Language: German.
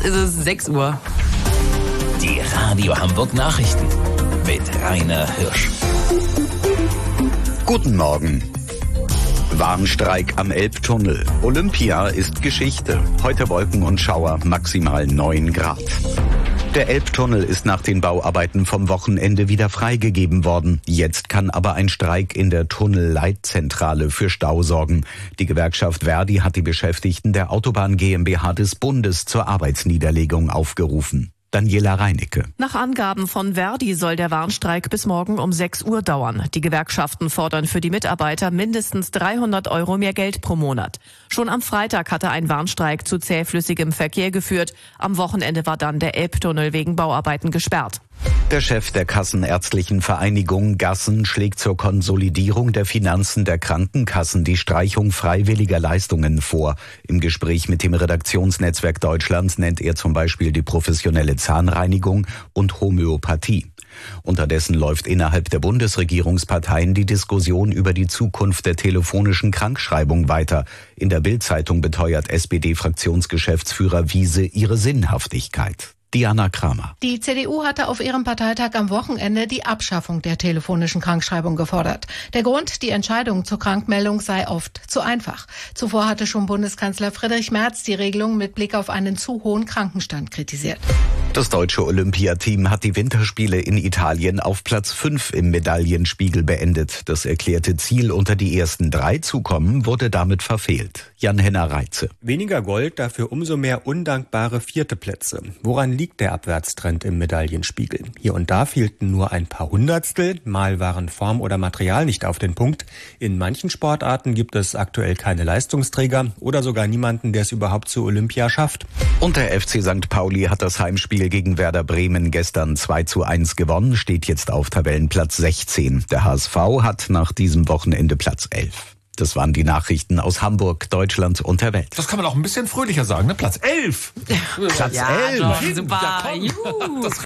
ist es 6 Uhr. Die Radio Hamburg Nachrichten mit Rainer Hirsch. Guten Morgen. Warnstreik am Elbtunnel. Olympia ist Geschichte. Heute Wolken und Schauer, maximal 9 Grad. Der Elbtunnel ist nach den Bauarbeiten vom Wochenende wieder freigegeben worden. Jetzt kann aber ein Streik in der Tunnelleitzentrale für Stau sorgen. Die Gewerkschaft ver.di hat die Beschäftigten der Autobahn GmbH des Bundes zur Arbeitsniederlegung aufgerufen. Daniela Reinicke. Nach Angaben von ver.di soll der Warnstreik bis morgen um 6 Uhr dauern. Die Gewerkschaften fordern für die Mitarbeiter mindestens 300 € mehr Geld pro Monat. Schon am Freitag hatte ein Warnstreik zu zähflüssigem Verkehr geführt. Am Wochenende war dann der Elbtunnel wegen Bauarbeiten gesperrt. Der Chef der Kassenärztlichen Vereinigung Gassen schlägt zur Konsolidierung der Finanzen der Krankenkassen die Streichung freiwilliger Leistungen vor. Im Gespräch mit dem Redaktionsnetzwerk Deutschlands nennt er zum Beispiel die professionelle Zahnreinigung und Homöopathie. Unterdessen läuft innerhalb der Bundesregierungsparteien die Diskussion über die Zukunft der telefonischen Krankschreibung weiter. In der Bild-Zeitung beteuert SPD-Fraktionsgeschäftsführer Wiese ihre Sinnhaftigkeit. Diana Kramer. Die CDU hatte auf ihrem Parteitag am Wochenende die Abschaffung der telefonischen Krankschreibung gefordert. Der Grund, die Entscheidung zur Krankmeldung sei oft zu einfach. Zuvor hatte schon Bundeskanzler Friedrich Merz die Regelung mit Blick auf einen zu hohen Krankenstand kritisiert. Das deutsche Olympiateam hat die Winterspiele in Italien auf Platz 5 im Medaillenspiegel beendet. Das erklärte Ziel, unter die ersten 3 zu kommen, wurde damit verfehlt. Jan-Henner Reitze. Weniger Gold, dafür umso mehr undankbare 4. Plätze. Woran liegt der Abwärtstrend im Medaillenspiegel? Hier und da fehlten nur ein paar Hundertstel, mal waren Form oder Material nicht auf den Punkt. In manchen Sportarten gibt es aktuell keine Leistungsträger oder sogar niemanden, der es überhaupt zu Olympia schafft. Und der FC St. Pauli hat das Heimspiel gegen Werder Bremen gestern 2:1 gewonnen, steht jetzt auf Tabellenplatz 16. Der HSV hat nach diesem Wochenende Platz 11. Das waren die Nachrichten aus Hamburg, Deutschland und der Welt. Das kann man auch ein bisschen fröhlicher sagen, ne? Platz 11. Platz 11. Doch, super. Ja, komm. Juhu.